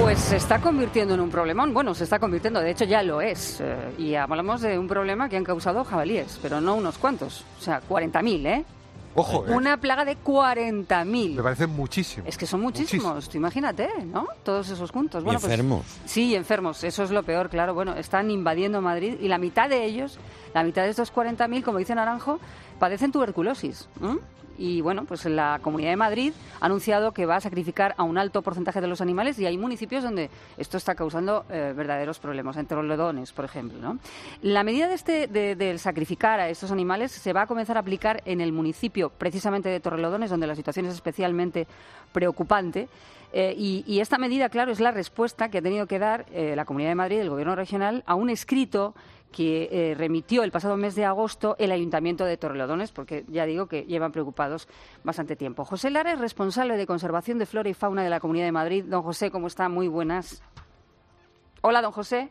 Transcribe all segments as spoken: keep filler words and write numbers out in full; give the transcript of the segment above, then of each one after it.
Pues se está convirtiendo en un problemón. Bueno, se está convirtiendo, de hecho ya lo es. Eh, y hablamos de un problema que han causado jabalíes, pero no unos cuantos. O sea, cuarenta mil, ¿eh? Ojo, ¿eh? Una plaga de cuarenta mil. Me parece muchísimo. Es que son muchísimos, muchísimo. Tú imagínate, ¿no? Todos esos juntos. Y bueno, enfermos. Pues, sí, enfermos, eso es lo peor, claro. Bueno, están invadiendo Madrid y la mitad de ellos, la mitad de estos cuarenta mil, como dice Naranjo, padecen tuberculosis. ¿eh? Y bueno, pues la Comunidad de Madrid ha anunciado que va a sacrificar a un alto porcentaje de los animales y hay municipios donde esto está causando eh, verdaderos problemas, en Torrelodones, por ejemplo, ¿no? La medida de este de, de sacrificar a estos animales se va a comenzar a aplicar en el municipio precisamente de Torrelodones, donde la situación es especialmente preocupante. Eh, y, y esta medida, claro, es la respuesta que ha tenido que dar eh, la Comunidad de Madrid, el Gobierno regional, a un escrito que eh, remitió el pasado mes de agosto el Ayuntamiento de Torrelodones, porque ya digo que llevan preocupados bastante tiempo. José Lara es responsable de Conservación de Flora y Fauna de la Comunidad de Madrid. Don José, ¿cómo está? Muy buenas. Hola, don José.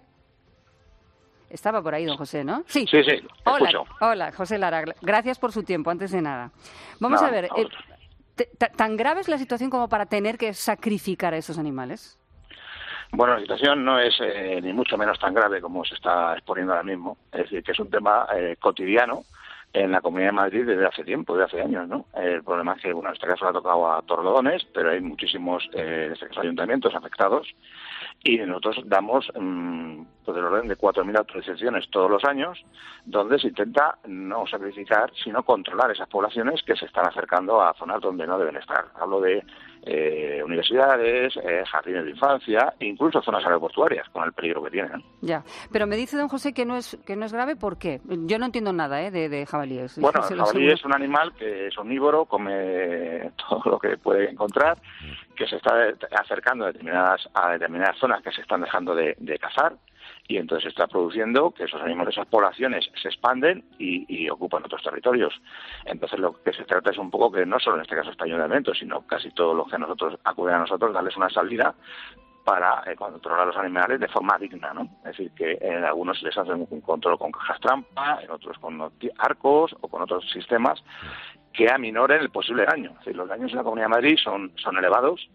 Estaba por ahí, don José, ¿no? Sí, sí, sí, hola, escucho. Hola, José Lara. Gracias por su tiempo, antes de nada. Vamos no, a ver, no, eh, ¿tan grave es la situación como para tener que sacrificar a esos animales? Bueno, la situación no es eh, ni mucho menos tan grave como se está exponiendo ahora mismo. Es decir, que es un tema eh, cotidiano en la Comunidad de Madrid desde hace tiempo, desde hace años, ¿no? El problema es que, bueno, en este caso le ha tocado a Torrelodones, pero hay muchísimos eh, en este caso, ayuntamientos afectados y nosotros damos mmm, pues del orden de cuatro mil autorizaciones todos los años, donde se intenta no sacrificar, sino controlar esas poblaciones que se están acercando a zonas donde no deben estar. Hablo de eh, universidades, eh, jardines de infancia, incluso zonas aeroportuarias, con el peligro que tienen. Ya, pero me dice don José que no es que no es grave, ¿por qué? Yo no entiendo nada ¿eh? de, de jabalíes. Bueno, el jabalí es un animal que es omnívoro, come todo lo que puede encontrar, que se está acercando a determinadas, a determinadas zonas que se están dejando de, de cazar, y entonces está produciendo que esos animales, esas poblaciones se expanden y, y ocupan otros territorios. Entonces lo que se trata es un poco que no solo en este caso este ayuntamiento, sino casi todos los que a nosotros acuden a nosotros, darles una salida para eh, controlar a los animales de forma digna, ¿no? Es decir, que en algunos les hacen un control con cajas trampa, en otros con arcos o con otros sistemas que aminoren el posible daño. Es decir, los daños en la Comunidad de Madrid son, son elevados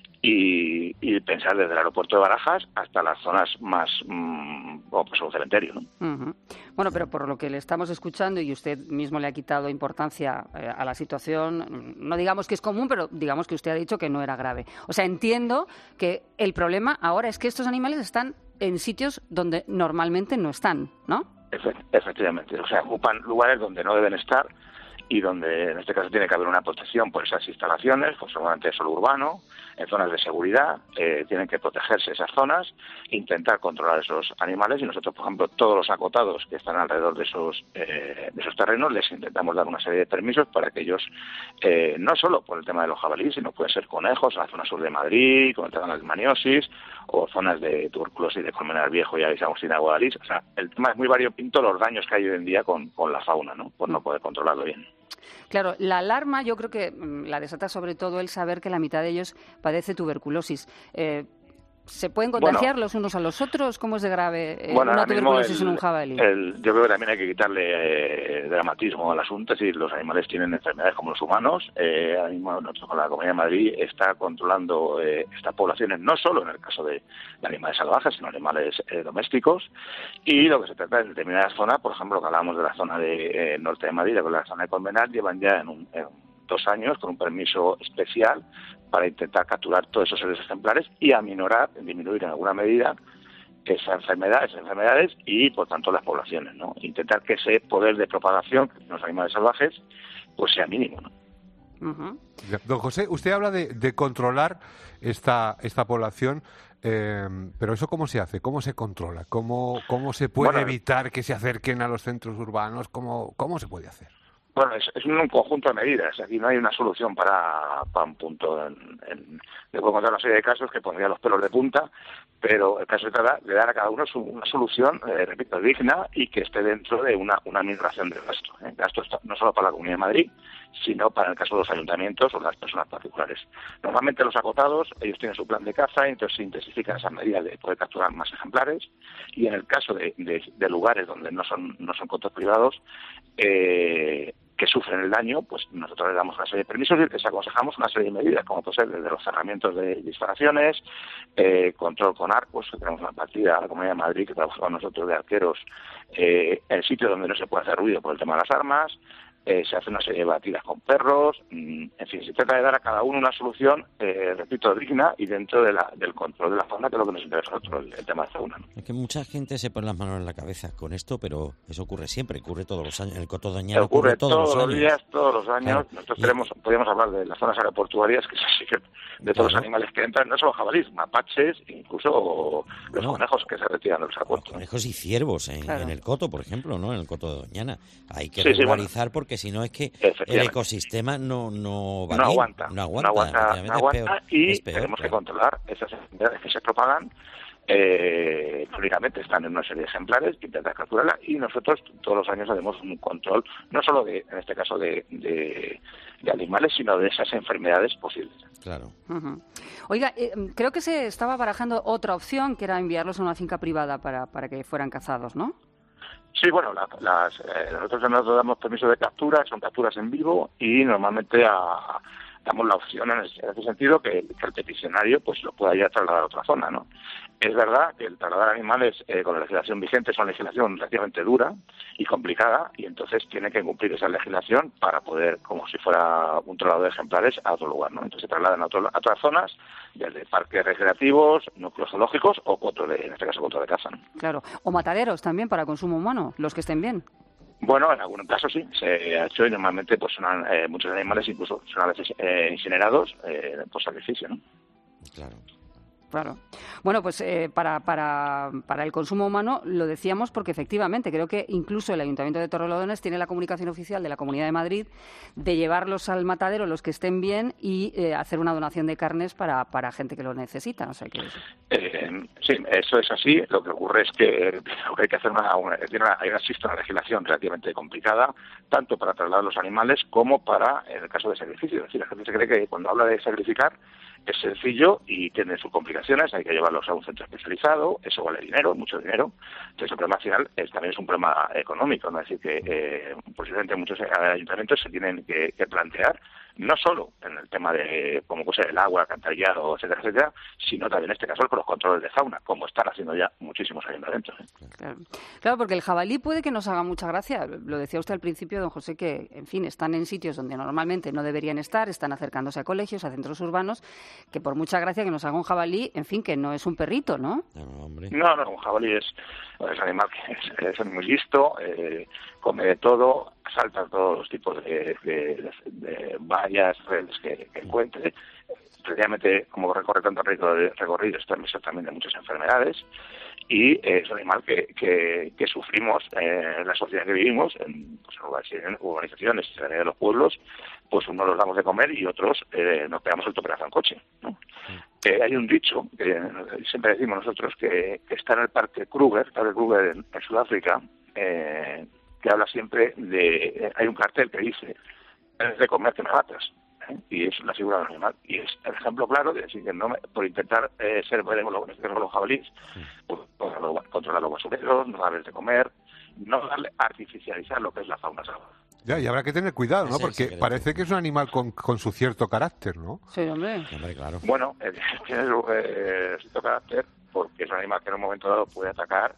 y, y pensar desde el aeropuerto de Barajas hasta las zonas más, mmm, como pues un cementerio, ¿no? Uh-huh. Bueno, pero por lo que le estamos escuchando y usted mismo le ha quitado importancia eh, a la situación, no digamos que es común, pero digamos que usted ha dicho que no era grave. O sea, entiendo que el problema ahora es que estos animales están en sitios donde normalmente no están, ¿no? Efe- efectivamente, o sea, ocupan lugares donde no deben estar y donde en este caso tiene que haber una protección por esas instalaciones, pues seguramente de suelo urbano, en zonas de seguridad, eh, tienen que protegerse esas zonas, intentar controlar esos animales y nosotros, por ejemplo, todos los acotados que están alrededor de esos eh, de esos terrenos les intentamos dar una serie de permisos para que ellos, eh, no solo por el tema de los jabalíes, sino pueden ser conejos en la zona sur de Madrid, con el tema de la leishmaniosis, o zonas de tuberculosis de Colmenar Viejo y San Agustín de Guadalís. O sea, el tema es muy variopinto, los daños que hay hoy en día con, con la fauna, ¿no? Por no poder controlarlo bien. Claro, la alarma yo creo que la desata sobre todo el saber que la mitad de ellos padece tuberculosis. Eh, ¿Se pueden contagiar bueno, los unos a los otros? ¿Cómo es de grave eh, bueno, una tuberculosis el, en un jabalí? El, yo creo que también hay que quitarle eh, dramatismo al asunto. Es decir, los animales tienen enfermedades como los humanos. Eh, ahora mismo nosotros con la Comunidad de Madrid está controlando eh, estas poblaciones, no solo en el caso de, de animales salvajes, sino animales eh, domésticos. Y lo que se trata es de determinadas zonas, por ejemplo, que hablábamos de la zona de eh, norte de Madrid, con la zona de Colmenar, llevan ya en un... En dos años con un permiso especial para intentar capturar todos esos seres ejemplares y aminorar, disminuir en alguna medida esas enfermedades, esas enfermedades y por tanto las poblaciones, ¿no? Intentar que ese poder de propagación de los animales salvajes pues sea mínimo, ¿no? Uh-huh. Don José, usted habla de, de controlar esta esta población, eh, pero ¿eso cómo se hace? ¿Cómo se controla? ¿Cómo, cómo se puede bueno, evitar que se acerquen a los centros urbanos? ¿Cómo, cómo se puede hacer? Bueno, es, es un conjunto de medidas. Aquí no hay una solución para, para un punto. En, en, le puedo contar una serie de casos que pondría los pelos de punta, pero el caso se trata de dar a cada uno su, una solución, eh, repito, digna y que esté dentro de una, una minoración del gasto. ¿eh? Gasto no solo para la Comunidad de Madrid, sino para el caso de los ayuntamientos o las personas particulares. Normalmente los acotados, ellos tienen su plan de caza y entonces se intensifican esas medidas de poder capturar más ejemplares y en el caso de, de, de lugares donde no son no son cotos privados, eh, que sufren el daño, pues nosotros les damos una serie de permisos y les aconsejamos una serie de medidas, como puede ser desde los cerramientos de instalaciones, eh, control con arcos, que tenemos una partida a la Comunidad de Madrid que trabaja con nosotros de arqueros eh, en sitios donde no se puede hacer ruido por el tema de las armas. Eh, se hace una serie de batidas con perros, mmm, en fin, se trata de dar a cada uno una solución, eh, repito, digna y dentro de la, del control de la fauna, que es lo que nos interesa a nosotros, el, el tema de fauna, ¿no? Es que mucha gente se pone las manos en la cabeza con esto, pero eso ocurre siempre, ocurre todos los años. El Coto Doñana ocurre, ocurre todos, todos los los años. días, todos los años. Claro. Nosotros Y... tenemos, podríamos hablar de las zonas aeroportuarias, que es así que de todos claro. los animales que entran, no solo jabalíes, mapaches, incluso los no. conejos que se retiran de los aeropuertos. Conejos y ciervos en, claro. en el Coto, por ejemplo, ¿no? En el Coto de Doñana. Hay que sí, regularizar sí, bueno. porque si no es que el ecosistema no, no va no bien, aguanta, no aguanta, no aguanta, no aguanta es peor, y es peor, tenemos claro. que controlar esas enfermedades que se propagan. Eh, públicamente están en una serie de ejemplares que intentan capturarla y nosotros todos los años hacemos un control, no solo de, en este caso de, de, de animales, sino de esas enfermedades posibles. Claro. Uh-huh. Oiga, eh, creo que se estaba barajando otra opción, que era enviarlos a una finca privada para, para que fueran cazados, ¿no? Sí, bueno, la, las, eh, nosotros nosotros damos permiso de captura, son capturas en vivo y normalmente a, damos la opción en ese, en ese sentido que, que el peticionario pues lo pueda ya trasladar a otra zona, ¿no? Es verdad que el trasladar animales eh, con la legislación vigente es una legislación relativamente dura y complicada y entonces tiene que cumplir esa legislación para poder, como si fuera un traslado de ejemplares, a otro lugar, ¿no? Entonces se trasladan a, otro, a otras zonas, desde parques recreativos, núcleos zoológicos o cotos de, en este caso cotos de caza, ¿no? Claro, o mataderos también para consumo humano, los que estén bien. Bueno, en algunos casos sí, se ha hecho y normalmente pues son eh, muchos animales incluso son a veces eh, incinerados eh, por sacrificio, ¿no? Claro. Claro. Bueno, pues eh, para, para, para el consumo humano lo decíamos porque efectivamente creo que incluso el Ayuntamiento de Torrelodones tiene la comunicación oficial de la Comunidad de Madrid de llevarlos al matadero los que estén bien y eh, hacer una donación de carnes para, para gente que lo necesita. No sé qué es. Eh, sí, eso es así. Lo que ocurre es que lo que hay que hacer una, una, una, hay una, existe una legislación relativamente complicada, tanto para trasladar los animales como para en el caso de sacrificio. Es decir, la gente se cree que cuando habla de sacrificar es sencillo y tiene sus complicaciones, hay que llevarlos a un centro especializado, eso vale dinero, mucho dinero. Entonces el problema final es, también es un problema económico, ¿no? Es decir, que eh, posiblemente muchos ayuntamientos se tienen que, que plantear, no solo en el tema de, como puede ser el agua, alcantarillado, etcétera, etcétera, sino también en este caso con los controles de fauna, como están haciendo ya muchísimos ayuntamientos, ¿eh? Claro. Claro, porque el jabalí puede que nos haga mucha gracia. Lo decía usted al principio, don José, que, en fin, están en sitios donde normalmente no deberían estar, están acercándose a colegios, a centros urbanos, que por mucha gracia que nos haga un jabalí, en fin, que no es un perrito, ¿no? No, hombre. No, no, un jabalí es, es un animal que es, es muy listo, eh, come de todo, salta todos los tipos de, de, de, de vallas, redes que, que encuentre. Precisamente, como recorre tanto recorrido, está en también de muchas enfermedades y eh, es un animal que, que, que sufrimos eh, en la sociedad que vivimos, en, pues, en urbanizaciones, en de los pueblos, pues unos los damos de comer y otros eh, nos pegamos el toperazo en coche, ¿no? Sí. Eh, hay un dicho que siempre decimos nosotros que, que está en el Parque Kruger, el Parque Kruger en, en Sudáfrica, eh, que habla siempre de... Eh, hay un cartel que dice, es de comer que me matas. ¿eh? Y es la figura del animal. Y es el ejemplo claro de decir que no me, por intentar eh, ser benévolo con los jabalíes, pues, controlar los basureros, no darles de comer, no darle artificializar lo que es la fauna salvaje. Ya, y habrá que tener cuidado, ¿no? Ese, Porque ese parece que es un animal con, con su cierto carácter, ¿no? Sí, hombre. Hombre, claro. Bueno, eh, tiene su eh, cierto carácter porque es un animal que en un momento dado puede atacar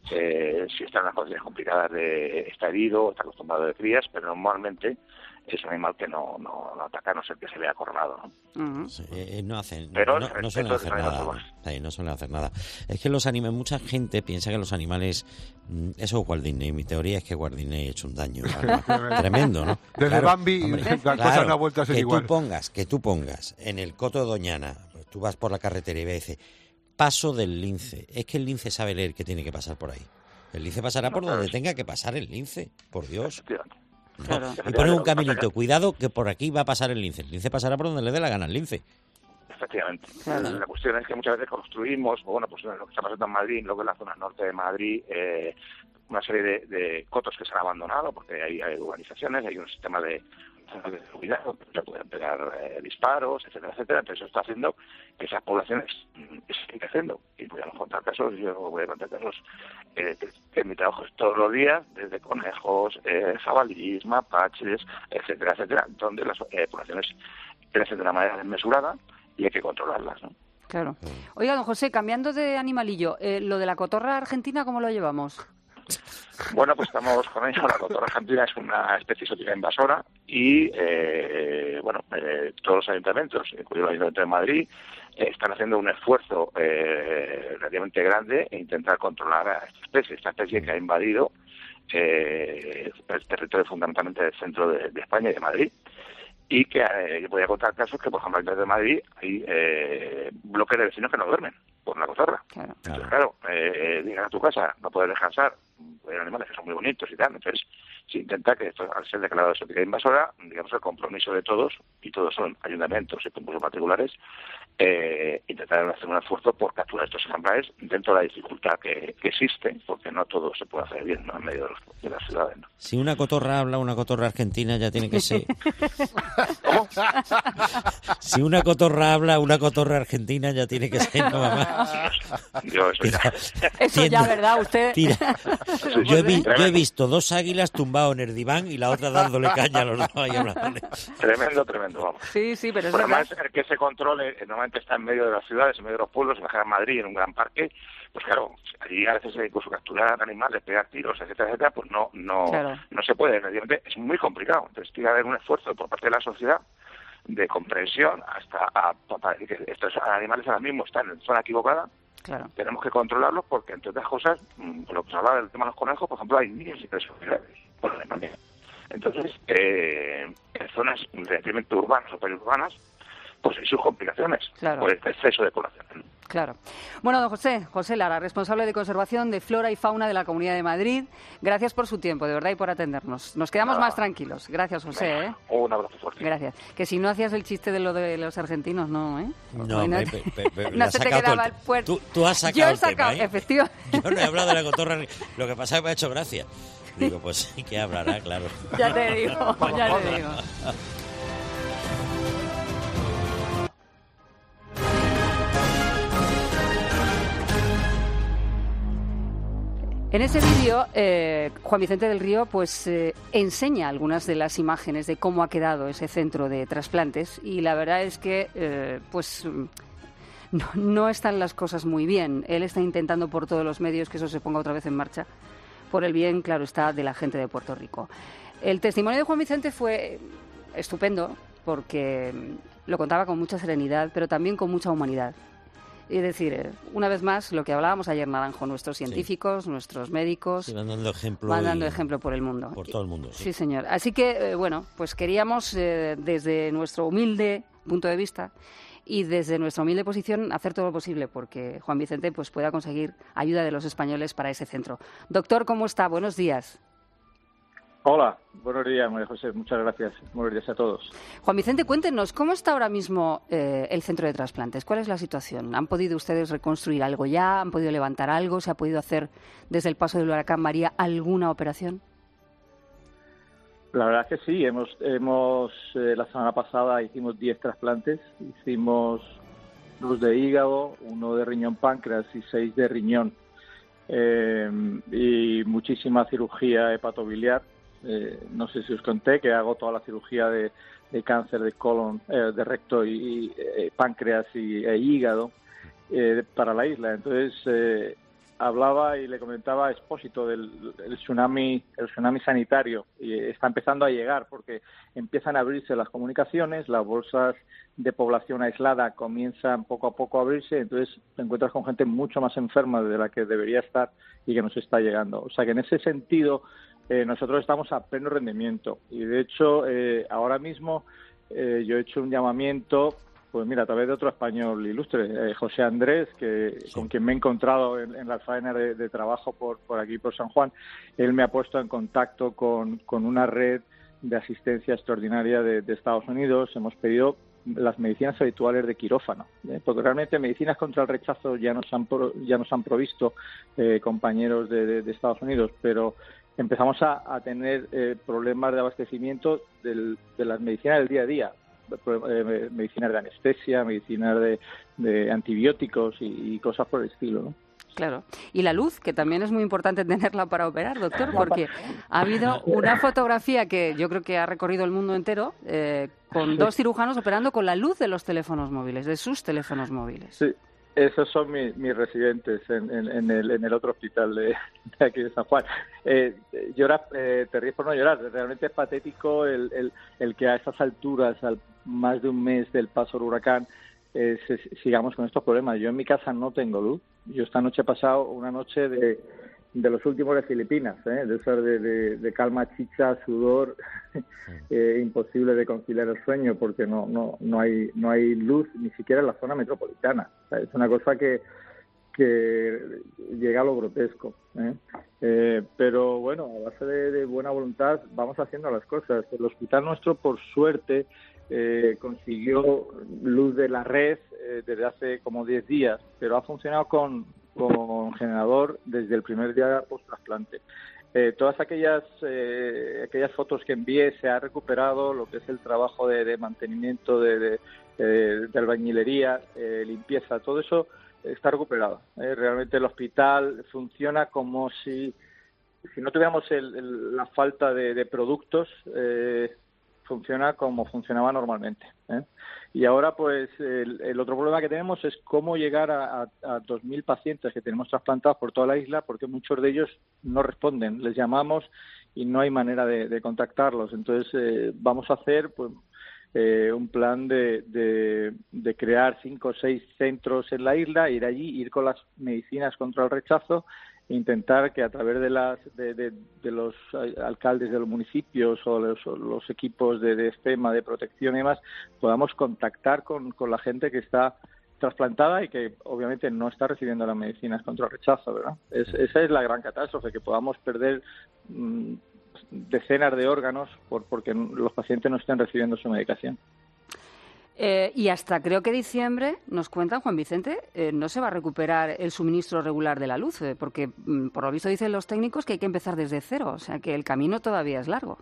eh, si está en unas condiciones complicadas de está herido, está acostumbrado de crías, pero normalmente es un animal que no, no, no ataca a no ser que se vea acorralado, ¿no? Uh-huh. Sí, eh, no hacen, Pero no, no suelen hacer nada. Sí, no suelen hacer nada. Es que los animales, mucha gente piensa que los animales, eso es Walt Disney. Mi teoría es que Walt Disney ha hecho un daño tremendo, ¿no? Desde claro, Bambi hombre, las claro, cosas no han vuelto a ser que igual. Tú pongas, que tú pongas en el Coto de Doñana, pues tú vas por la carretera y ves, paso del lince. Es que el lince sabe leer que tiene que pasar por ahí. El lince pasará por donde tenga que pasar el lince, por Dios. No. Claro. Y pone un caminito, cuidado que por aquí va a pasar el lince. El lince pasará por donde le dé la gana al lince. Efectivamente. Claro. La cuestión es que muchas veces construimos, o bueno, pues lo que está pasando en Madrid, lo que es la zona norte de Madrid, eh, una serie de, de cotos que se han abandonado, porque hay, hay urbanizaciones, hay un sistema de de cuidado, se pueden pegar eh, disparos, etcétera, etcétera. Entonces eso está haciendo que esas poblaciones mm, estén creciendo. Y voy a contar casos, yo voy a contar casos eh, que, que en mi trabajo es todos los días, desde conejos, eh, jabalíes, mapaches, etcétera, etcétera, donde las eh, poblaciones crecen de una manera desmesurada y hay que controlarlas, ¿no? Claro. Oiga, don José, cambiando de animalillo, eh, lo de la cotorra argentina, ¿cómo lo llevamos? Bueno, pues estamos con ello. La cotorra argentina es una especie exótica invasora y, eh, bueno, eh, todos los ayuntamientos, incluido el Ayuntamiento de Madrid, eh, están haciendo un esfuerzo eh, relativamente grande en intentar controlar a esta especie, esta especie que ha invadido eh, el territorio fundamentalmente del centro de, de España y de Madrid. Y que eh, yo podía contar casos que, por ejemplo, en el de Madrid hay eh, bloques de vecinos que no duermen por la cotorra. Claro. Entonces, claro, eh, llegas a tu casa, no puedes descansar, hay animales que son muy bonitos y tal, entonces se intenta que esto, al ser declarado exótica invasora, digamos, el compromiso de todos, y todos son ayuntamientos y concursos particulares, eh, intentar hacer un esfuerzo por capturar estos ejemplares dentro de la dificultad que, que existe, porque no todo se puede hacer bien, ¿no?, en medio de, los, de las ciudades, ¿no? Si una cotorra habla, una cotorra argentina ya tiene que ser... ¿Cómo? Si una cotorra habla, una cotorra argentina ya tiene que ser, ¿no, mamá? Yo, eso ya. Eso ya, ¿verdad? Usted... Tira. Yo, he vi, yo he visto dos águilas tumbados en el diván y la otra dándole caña a los dos ahí hablando. Tremendo, tremendo, vamos. Sí, sí, pero es Por verdad. además, el que se controle, eh, normalmente está en medio de las ciudades, en medio de los pueblos, en en Madrid, en un gran parque, pues claro, allí a veces incluso capturar animales, pegar tiros, etcétera, etcétera, pues no no Claro. no se puede, evidentemente es muy complicado. Entonces tiene que haber un esfuerzo por parte de la sociedad de comprensión hasta a, para que estos animales ahora mismo están en zona equivocada. Claro. Tenemos que controlarlos porque, entre otras cosas, por lo que se hablaba del tema de los conejos, por ejemplo, hay niños y personas por la demanda. Entonces, eh, en zonas relativamente urbanas o periurbanas, pues hay sus complicaciones, Claro. por este exceso de población. Claro. Bueno, don José, José Lara, responsable de conservación de flora y fauna de la Comunidad de Madrid, gracias por su tiempo, de verdad, y por atendernos. Nos quedamos Nada. más tranquilos. Gracias, José. ¿eh? Un abrazo fuerte. Gracias. Que si no hacías el chiste de lo de los argentinos, no, ¿eh? No, Hoy pe- pe- pe- pe- no la has se te sacado todo quedaba el- el puerto. Tú, tú has sacado Yo he el tema, sacado, ¿eh? efectivamente. Yo no he hablado de la cotorra. Lo que pasa es que me ha hecho gracia. Digo, pues sí que hablará, claro. Ya te digo, ya te digo. En ese vídeo, eh, Juan Vicente del Río pues eh, enseña algunas de las imágenes de cómo ha quedado ese centro de trasplantes y la verdad es que eh, pues no, no están las cosas muy bien. Él está intentando por todos los medios que eso se ponga otra vez en marcha, por el bien, claro está, de la gente de Puerto Rico. El testimonio de Juan Vicente fue estupendo porque lo contaba con mucha serenidad, pero también con mucha humanidad. Es decir, una vez más, lo que hablábamos ayer, Naranjo, nuestros científicos, sí. nuestros médicos, sí, van dando ejemplo, van dando y... ejemplo por el mundo. Por todo el mundo, sí. Sí, señor. Así que, eh, bueno, pues queríamos, eh, desde nuestro humilde punto de vista y desde nuestra humilde posición, hacer todo lo posible porque Juan Vicente pues, pueda conseguir ayuda de los españoles para ese centro. Doctor, ¿cómo está? Buenos días. Hola, buenos días, María José. Muchas gracias. Buenos días a todos. Juan Vicente, cuéntenos, ¿cómo está ahora mismo eh, el centro de trasplantes? ¿Cuál es la situación? ¿Han podido ustedes reconstruir algo ya? ¿Han podido levantar algo? ¿Se ha podido hacer desde el paso del huracán María alguna operación? La verdad es que sí. Hemos, hemos eh, la semana pasada hicimos diez trasplantes. Hicimos dos de hígado, uno de riñón páncreas y seis de riñón. Eh, y muchísima cirugía hepatobiliar. Eh, no sé si os conté que hago toda la cirugía de, de cáncer de colon, eh, de recto y, y eh, páncreas y e hígado eh, para la isla. Entonces eh, hablaba y le comentaba a Expósito del el tsunami, el tsunami sanitario y está empezando a llegar porque empiezan a abrirse las comunicaciones, las bolsas de población aislada comienzan poco a poco a abrirse, entonces te encuentras con gente mucho más enferma de la que debería estar y que nos está llegando. O sea que en ese sentido Eh, nosotros estamos a pleno rendimiento y de hecho eh, ahora mismo eh, yo he hecho un llamamiento, pues mira, a través de otro español ilustre, eh, José Andrés, que sí. con quien me he encontrado en, en las faenas de, de trabajo por, por aquí, por San Juan. Él me ha puesto en contacto con, con una red de asistencia extraordinaria de, de Estados Unidos. Hemos pedido las medicinas habituales de quirófano, ¿eh? Porque realmente medicinas contra el rechazo ya nos han pro, ya nos han provisto eh, compañeros de, de, de Estados Unidos, pero empezamos a, a tener eh, problemas de abastecimiento del, de las medicinas del día a día, eh, medicinas de anestesia, medicinas de, de antibióticos y, y cosas por el estilo, ¿no? Claro. Y la luz, que también es muy importante tenerla para operar, doctor, porque ha habido una fotografía que yo creo que ha recorrido el mundo entero, eh, con dos cirujanos operando con la luz de los teléfonos móviles, de sus teléfonos móviles. Sí, esos son mi, mis residentes en, en, en, el, en el otro hospital de, de aquí de San Juan. Eh, llora, eh, te ríes por no llorar, realmente es patético el, el, el que a esas alturas, al más de un mes del paso del huracán, eh, se, sigamos con estos problemas. Yo en mi casa no tengo luz. Yo esta noche he pasado una noche de, de los últimos de Filipinas, ¿eh? de estar de, de, de calma, chicha, sudor, eh, imposible de conciliar el sueño porque no no no hay no hay luz ni siquiera en la zona metropolitana. O sea, es una cosa que que llega a lo grotesco, ¿eh? Eh, pero bueno, a base de, de buena voluntad vamos haciendo las cosas. El hospital nuestro, por suerte, Eh, consiguió luz de la red eh, desde hace como diez días, pero ha funcionado con, con generador desde el primer día post-trasplante. Eh, todas aquellas eh, aquellas fotos que envié se ha recuperado lo que es el trabajo de, de mantenimiento, de, de, de, de albañilería, eh, limpieza, todo eso está recuperado. Eh, realmente el hospital funciona como si, si no tuviéramos el, el, la falta de, de productos, eh, funciona como funcionaba normalmente, ¿eh? Y ahora, pues, el, el otro problema que tenemos es cómo llegar a, a, a dos mil pacientes que tenemos trasplantados por toda la isla, porque muchos de ellos no responden. Les llamamos y no hay manera de, de contactarlos. Entonces, eh, vamos a hacer pues, eh, un plan de, de, de crear cinco o seis centros en la isla, ir allí, ir con las medicinas contra el rechazo, intentar que a través de las de, de, de los alcaldes de los municipios o los, los equipos de, de FEMA, de protección y demás, podamos contactar con, con la gente que está trasplantada y que obviamente no está recibiendo las medicinas contra el rechazo, ¿verdad? Es, esa es la gran catástrofe, que podamos perder mmm, decenas de órganos por porque los pacientes no estén recibiendo su medicación. Eh, y hasta creo que diciembre, nos cuentan, Juan Vicente, eh, no se va a recuperar el suministro regular de la luz, eh, porque mm, por lo visto dicen los técnicos que hay que empezar desde cero, o sea que el camino todavía es largo.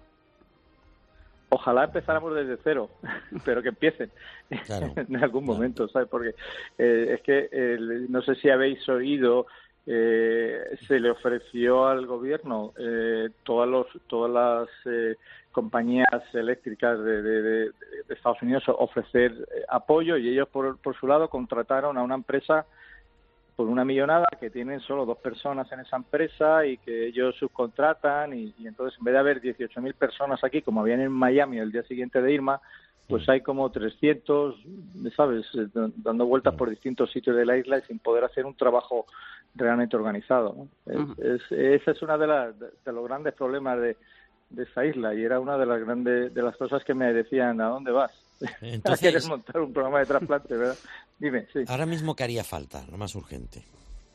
Ojalá empezáramos desde cero, pero que empiecen claro, en algún claro. momento, ¿sabes? Porque eh, es que eh, no sé si habéis oído, eh, se le ofreció al gobierno eh, todas los todas las eh, compañías eléctricas de, de, de, de Estados Unidos ofrecer eh, apoyo, y ellos por, por su lado contrataron a una empresa por una millonada, que tienen solo dos personas en esa empresa y que ellos subcontratan, y, y entonces en vez de haber dieciocho mil personas aquí, como habían en Miami el día siguiente de Irma, pues hay como trescientos, ¿sabes?, dando vueltas por distintos sitios de la isla y sin poder hacer un trabajo realmente organizado, ¿no? Uh-huh. es, es, ese es uno de, las, de, de los grandes problemas de, de esta isla, y era una de las grandes de las cosas que me decían: ¿a dónde vas? Entonces, ¿quieres montar un programa de trasplante, verdad? Dime, sí. Ahora mismo, ¿qué haría falta, lo más urgente?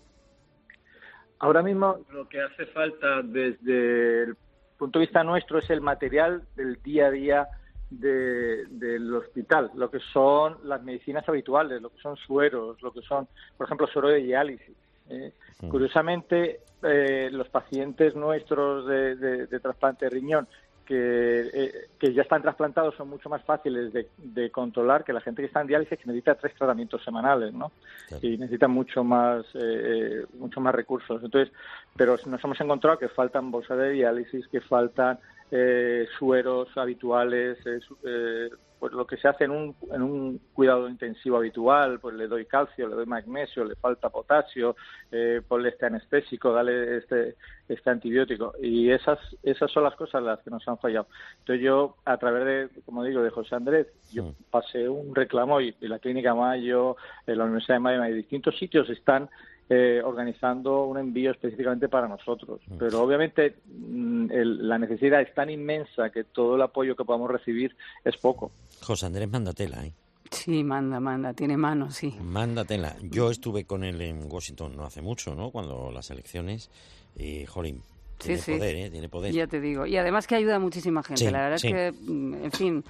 Ahora mismo lo que hace falta desde el punto de vista nuestro es el material del día a día de, del hospital, lo que son las medicinas habituales, lo que son sueros, lo que son, por ejemplo, suero de diálisis. Eh, sí. Curiosamente, eh, los pacientes nuestros de, de, de trasplante de riñón que, eh, que ya están trasplantados son mucho más fáciles de, de controlar que la gente que está en diálisis, que necesita tres tratamientos semanales, ¿no? Claro. Y necesita mucho más eh, mucho más recursos. Entonces, pero nos hemos encontrado que faltan bolsas de diálisis, que faltan eh, sueros habituales, eh, eh, pues lo que se hace en un, en un cuidado intensivo habitual, pues le doy calcio, le doy magnesio, le falta potasio, eh, ponle este anestésico, dale este este antibiótico, y esas esas son las cosas las que nos han fallado. Entonces yo, a través de, como digo, de José Andrés, yo sí. pasé un reclamo, y, y la Clínica Mayo, eh, la Universidad de Miami, y distintos sitios están Eh, organizando un envío específicamente para nosotros. Pero obviamente el, la necesidad es tan inmensa que todo el apoyo que podamos recibir es poco. José Andrés, mándatela, ¿eh? Sí, manda, manda, tiene manos, sí. Mándatela. Yo estuve con él en Washington no hace mucho, ¿no? Cuando las elecciones, y jolín, tiene sí, poder, sí. ¿eh? Tiene poder. Ya te digo. Y además que ayuda a muchísima gente. Sí, la verdad sí. es que, en fin,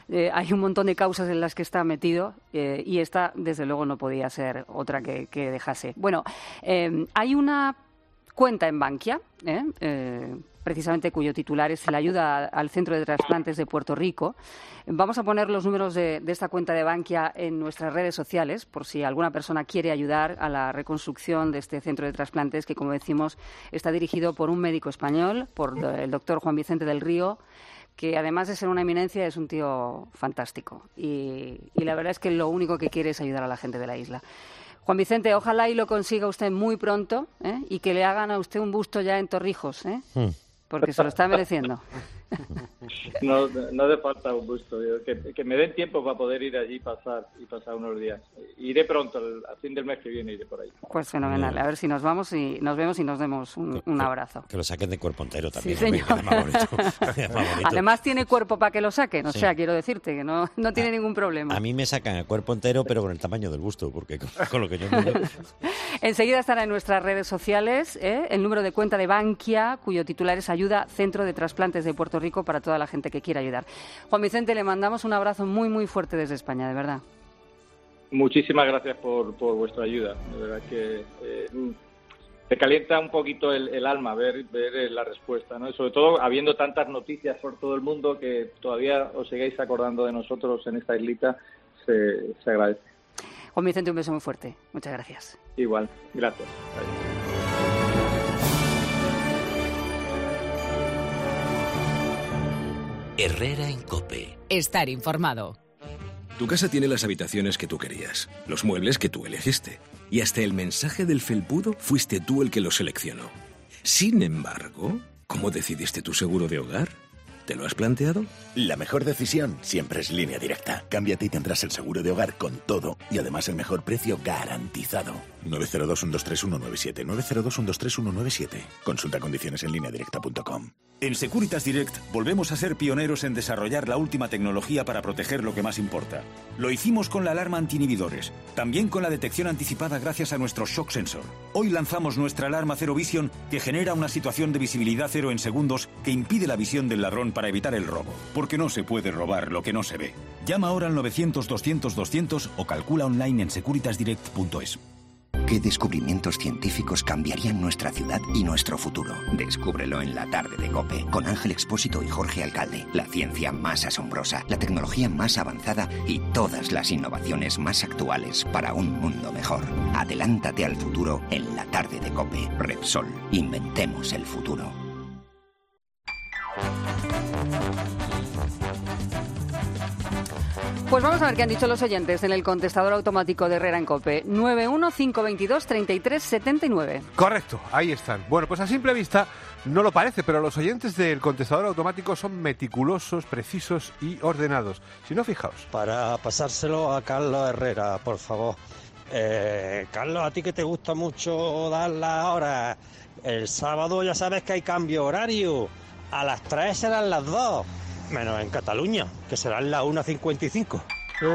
Eh, hay un montón de causas en las que está metido eh, y esta, desde luego, no podía ser otra que, que dejase. Bueno, eh, hay una cuenta en Bankia, ¿eh? Eh, precisamente cuyo titular es la ayuda al Centro de Trasplantes de Puerto Rico. Vamos a poner los números de, de esta cuenta de Bankia en nuestras redes sociales, por si alguna persona quiere ayudar a la reconstrucción de este centro de trasplantes, que, como decimos, está dirigido por un médico español, por el doctor Juan Vicente del Río, que además de ser una eminencia es un tío fantástico. Y, y la verdad es que lo único que quiere es ayudar a la gente de la isla. Juan Vicente, ojalá y lo consiga usted muy pronto, ¿eh? Y que le hagan a usted un busto ya en Torrijos, ¿eh? Mm. Porque se lo está mereciendo. No, no hace falta un busto. Que, que me den tiempo para poder ir allí y pasar, y pasar unos días. Iré pronto, al, al fin del mes que viene iré por ahí. Pues fenomenal. A ver si nos vamos y nos vemos y nos demos un, un abrazo. Que lo saquen de cuerpo entero también. Sí, señor. Hombre, más bonito. Más bonito. Además tiene cuerpo para que lo saquen. O Sí. sea, quiero decirte que no, no tiene ningún problema. A mí me sacan a cuerpo entero, pero con el tamaño del busto, porque con, con lo que yo me... Enseguida estará en nuestras redes sociales ¿eh? el número de cuenta de Bankia, cuyo titular es Ayuda Centro de Trasplantes de Puerto Rico, para toda la gente que quiera ayudar. Juan Vicente, le mandamos un abrazo muy, muy fuerte desde España, de verdad. Muchísimas gracias por, por vuestra ayuda. De verdad que eh, te calienta un poquito el, el alma ver, ver la respuesta, ¿no? Y sobre todo habiendo tantas noticias por todo el mundo, que todavía os sigáis acordando de nosotros en esta islita, se, se agradece. Juan Vicente, un beso muy fuerte. Muchas gracias. Igual, gracias. Adiós. Herrera en COPE. Estar informado. Tu casa tiene las habitaciones que tú querías, los muebles que tú elegiste, y hasta el mensaje del felpudo fuiste tú el que lo seleccionó. Sin embargo, ¿cómo decidiste tu seguro de hogar? ¿Te lo has planteado? La mejor decisión siempre es Línea Directa. Cámbiate y tendrás el seguro de hogar con todo y además el mejor precio garantizado. nueve cero dos, uno dos tres, uno nueve siete. nueve cero dos, uno dos tres, uno nueve siete. Consulta condiciones en línea directa punto com. En Securitas Direct volvemos a ser pioneros en desarrollar la última tecnología para proteger lo que más importa. Lo hicimos con la alarma anti-inhibidores, también con la detección anticipada gracias a nuestro Shock Sensor. Hoy lanzamos nuestra alarma Zero Vision, que genera una situación de visibilidad cero en segundos que impide la visión del ladrón para evitar el robo. Porque no se puede robar lo que no se ve. Llama ahora al novecientos, doscientos, doscientos o calcula online en securitas direct punto es. ¿Qué descubrimientos científicos cambiarían nuestra ciudad y nuestro futuro? Descúbrelo en la tarde de COPE, con Ángel Expósito y Jorge Alcalde. La ciencia más asombrosa, la tecnología más avanzada y todas las innovaciones más actuales para un mundo mejor. Adelántate al futuro en la tarde de COPE. Repsol, inventemos el futuro. Pues vamos a ver qué han dicho los oyentes en el contestador automático de Herrera en COPE. nueve uno cinco dos dos, tres tres siete nueve. Correcto, ahí están. Bueno, pues a simple vista no lo parece, pero los oyentes del contestador automático son meticulosos, precisos y ordenados. Si no, fijaos. Para pasárselo a Carlos Herrera, por favor. Eh, Carlos, a ti que te gusta mucho dar la hora. El sábado ya sabes que hay cambio horario. A las tres serán las dos. Menos en Cataluña, que serán las una cincuenta y cinco.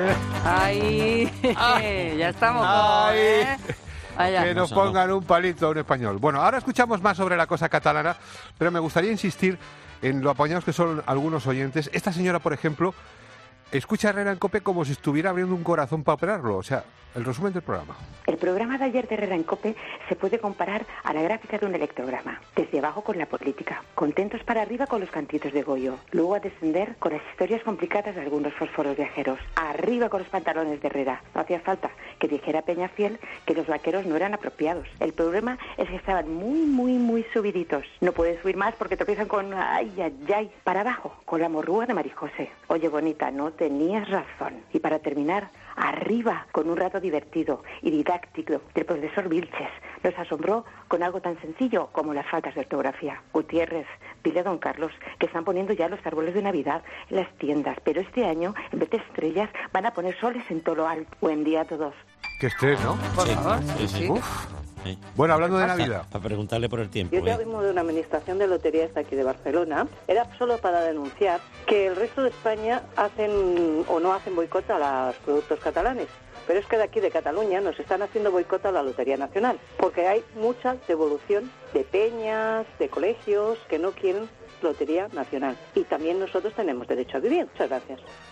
¡Ay! Ya estamos. Ay. ¿eh? Allá. Que nos pongan un palito a un español. Bueno, ahora escuchamos más sobre la cosa catalana, pero me gustaría insistir en lo apañados que son algunos oyentes. Esta señora, por ejemplo, escucha a Herrera en COPE como si estuviera abriendo un corazón para operarlo. O sea, el resumen del programa. El programa de ayer de Herrera en COPE se puede comparar a la gráfica de un electrograma. Desde abajo con la política, contentos para arriba con los cantitos de Goyo, luego a descender con las historias complicadas de algunos fósforos viajeros, arriba con los pantalones de Herrera. No hacía falta que dijera Peñafiel que los vaqueros no eran apropiados. El problema es que estaban muy, muy, muy subiditos. No pueden subir más porque tropiezan con ay, ay, ay. Para abajo, con la morrúa de Marijose. Oye, bonita, no tenías razón. Y para terminar, arriba, con un rato divertido y didáctico del profesor Vilches. Nos asombró con algo tan sencillo como las faltas de ortografía. Gutiérrez, dile a don Carlos que están poniendo ya los árboles de Navidad en las tiendas, pero este año, en vez de estrellas, van a poner soles en todo lo alto. Buen día a todos. Qué estrés, ¿no? Por Sí, favor. sí, sí. Uf. Bueno, hablando de Navidad. Para preguntarle por el tiempo. Yo te ¿eh? hablo de una administración de loterías de aquí de Barcelona. Era solo para denunciar que el resto de España hacen o no hacen boicot a los productos catalanes. Pero es que de aquí de Cataluña nos están haciendo boicot a la Lotería Nacional. Porque hay mucha devolución de peñas, de colegios que no quieren Lotería Nacional. Y también nosotros tenemos derecho a vivir. Muchas gracias.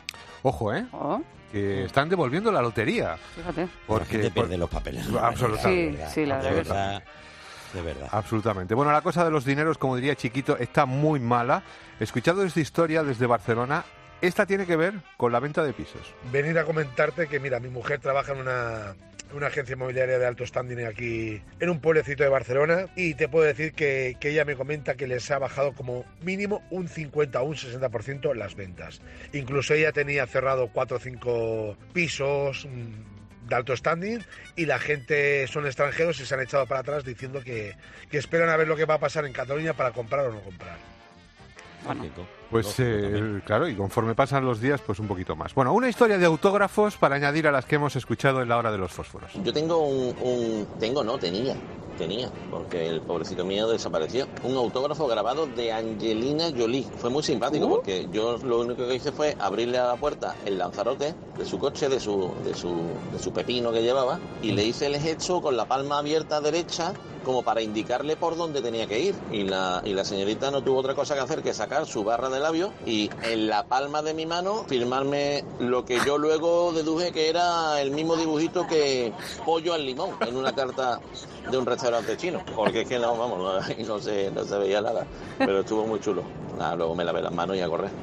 Ojo, ¿eh? Oh. Que están devolviendo la lotería. Fíjate. Porque la gente pierde los papeles. Absolutamente. Sí, sí, la de verdad. verdad. De verdad. Absolutamente. Bueno, la cosa de los dineros, como diría Chiquito, está muy mala. Escuchado esta historia desde Barcelona, esta tiene que ver con la venta de pisos. Venir a comentarte que, mira, mi mujer trabaja en una, una agencia inmobiliaria de alto standing aquí en un pueblecito de Barcelona y te puedo decir que, que ella me comenta que les ha bajado como mínimo un cincuenta o un sesenta por ciento las ventas. Incluso ella tenía cerrado cuatro o cinco pisos de alto standing y la gente son extranjeros y se han echado para atrás diciendo que, que esperan a ver lo que va a pasar en Cataluña para comprar o no comprar. Bueno. Pues eh, claro, y conforme pasan los días, pues un poquito más. Bueno, una historia de autógrafos para añadir a las que hemos escuchado en la hora de los fósforos. Yo tengo un, un tengo no, tenía, tenía, porque el pobrecito mío desapareció. Un autógrafo grabado de Angelina Jolie. Fue muy simpático, uh. porque yo lo único que hice fue abrirle a la puerta el lanzarote de su coche, de su, de su, de su pepino que llevaba, y le hice el gesto con la palma abierta derecha, como para indicarle por dónde tenía que ir. Y la, y la señorita no tuvo otra cosa que hacer que sacar su barra de labio y en la palma de mi mano firmarme lo que yo luego deduje que era el mismo dibujito que pollo al limón en una carta de un restaurante chino. Porque es que no, vamos, no, no, se, no se veía nada. Pero estuvo muy chulo. Nada, luego me lavé las manos y a correr.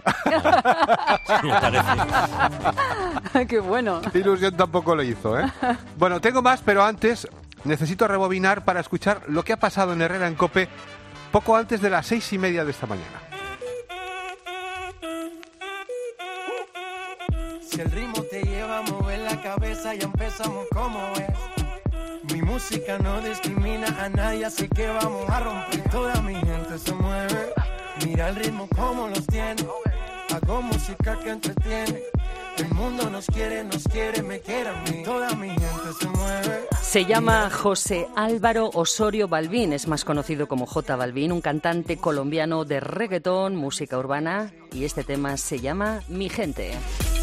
Qué bueno. Ilusión tampoco lo hizo, ¿eh? Bueno, tengo más, pero antes necesito rebobinar para escuchar lo que ha pasado en Herrera en COPE poco antes de las seis y media de esta mañana. Si el ritmo te lleva a mover la cabeza, ya empezamos como es. Mi música no discrimina a nadie, así que vamos a romper. Toda mi gente se mueve. Mira el ritmo como los tiene. Hago música que entretiene. El mundo nos quiere, nos quiere, me quiere a mí. Toda mi gente se mueve. Se llama José Álvaro Osorio Balbín, es más conocido como J Balbín, un cantante colombiano de reggaetón, música urbana, y este tema se llama Mi Gente.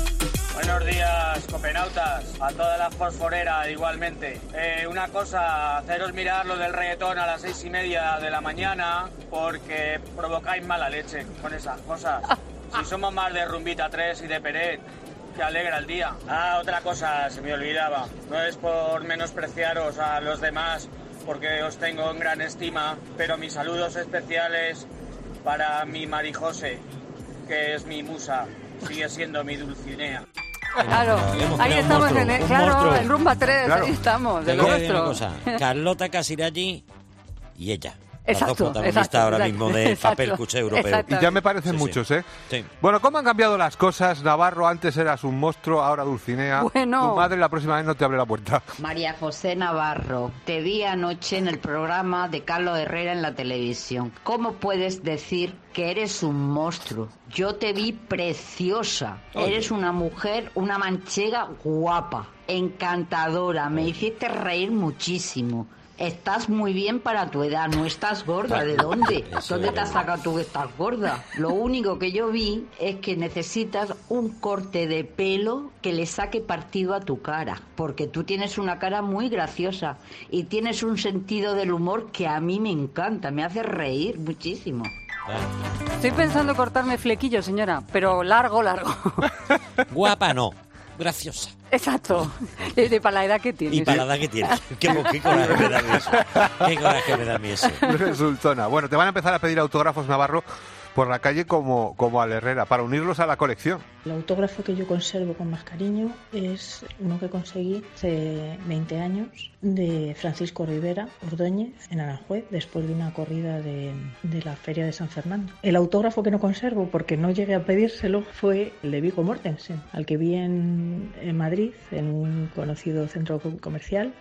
Buenos días, copenautas, a toda la fosforera igualmente. Eh, una cosa, haceros mirar lo del reggaetón a las seis y media de la mañana porque provocáis mala leche con esas cosas. Si somos más de Rumbita tres y de Peret, que alegra el día. Ah, otra cosa, se me olvidaba. No es por menospreciaros a los demás porque os tengo en gran estima, pero mis saludos especiales para mi Marijose, que es mi musa, sigue siendo mi Dulcinea. Claro, ahí estamos en el, claro, en Rumba tres, claro. Ahí estamos, de lo nuestro. Cosa, Carlota Casiraghi y ella. Exacto, las dos protagonistas exacto, ahora exacto, mismo del exacto, papel cuché europeo. Y ya me parecen sí, muchos, sí. ¿eh? Sí. Bueno, ¿cómo han cambiado las cosas? Navarro, antes eras un monstruo, ahora Dulcinea. Bueno. Tu madre la próxima vez no te abre la puerta. María José Navarro, te vi anoche en el programa de Carlos Herrera en la televisión. ¿Cómo puedes decir que eres un monstruo? Yo te vi preciosa. Oye. Eres una mujer, una manchega guapa, encantadora. Me hiciste reír muchísimo. Estás muy bien para tu edad, no estás gorda. ¿De dónde? ¿Dónde te has sacado tú que estás gorda? Lo único que yo vi es que necesitas un corte de pelo que le saque partido a tu cara, porque tú tienes una cara muy graciosa y tienes un sentido del humor que a mí me encanta, me hace reír muchísimo. Estoy pensando cortarme flequillo, señora, pero largo, largo. Guapa no, graciosa. Exacto, de, de para la edad que tienes. Y para la edad que tienes. Qué, qué coraje me da a mí eso. Qué coraje me da a mí eso. Resultona. Bueno, te van a empezar a pedir autógrafos, Navarro, por la calle como, como al Herrera, para unirlos a la colección. El autógrafo que yo conservo con más cariño es uno que conseguí hace veinte años de Francisco Rivera Ordóñez en Aranjuez, después de una corrida de, de la Feria de San Fernando. El autógrafo que no conservo, porque no llegué a pedírselo, fue el de Viggo Mortensen, al que vi en, en Madrid, en un conocido centro comercial,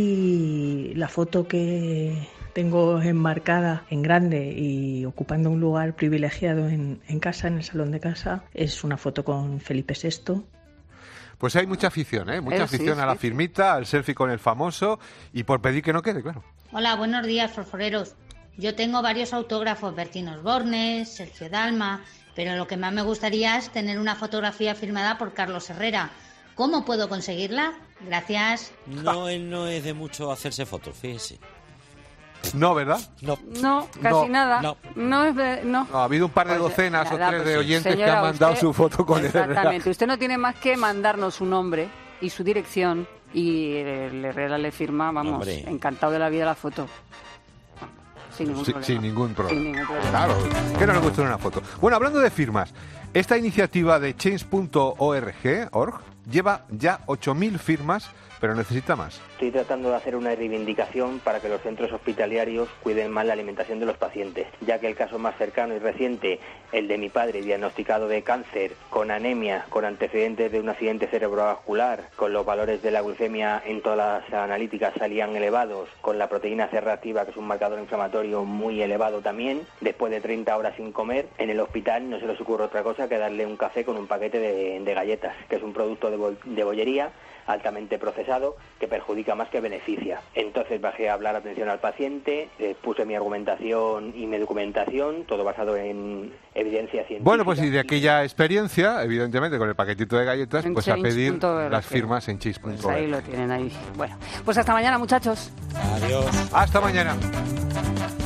y la foto que tengo enmarcada en grande y ocupando un lugar privilegiado en, en casa, en el salón de casa, es una foto con Felipe sexto. Pues hay mucha afición, ¿eh? Mucha Eh, afición sí, a la sí. firmita, al selfie con el famoso y por pedir que no quede, claro. Hola, buenos días, fosforeros. Yo tengo varios autógrafos, Bertín Osborne, Sergio Dalma, pero lo que más me gustaría es tener una fotografía firmada por Carlos Herrera. ¿Cómo puedo conseguirla? Gracias. No, él no es de mucho hacerse fotos, fíjese. No, ¿verdad? No. No, casi No, nada. no. No es de- no. No, ha habido un par de Pues, docenas o nada, tres pues, de oyentes señora, que han mandado usted- su foto con el Exactamente. Usted no tiene más que mandarnos su nombre y su dirección y el Herrera le firma, vamos, Hombre. encantado de la vida la foto. Sin ningún Sí, problema. sin ningún problema. Sin ningún problema. Claro, que no le gusta una foto. Bueno, hablando de firmas, esta iniciativa de change punto org org, lleva ya ocho mil firmas, pero necesita más. Estoy tratando de hacer una reivindicación para que los centros hospitalarios cuiden más la alimentación de los pacientes, ya que el caso más cercano y reciente, el de mi padre, diagnosticado de cáncer, con anemia, con antecedentes de un accidente cerebrovascular, con los valores de la glucemia en todas las analíticas salían elevados, con la proteína C reactiva, que es un marcador inflamatorio muy elevado también, después de treinta horas sin comer, en el hospital no se les ocurre otra cosa que darle un café con un paquete de, de galletas, que es un producto de, bol- de bollería altamente procesado que perjudica más que beneficia. Entonces bajé a hablar atención al paciente, eh, puse mi argumentación y mi documentación, todo basado en evidencia científica. Bueno, pues y de aquella experiencia, evidentemente con el paquetito de galletas, En pues a change pedir punto org. las firmas en change punto org. Pues ahí lo tienen ahí. Bueno, pues hasta mañana, muchachos. Adiós. Hasta mañana.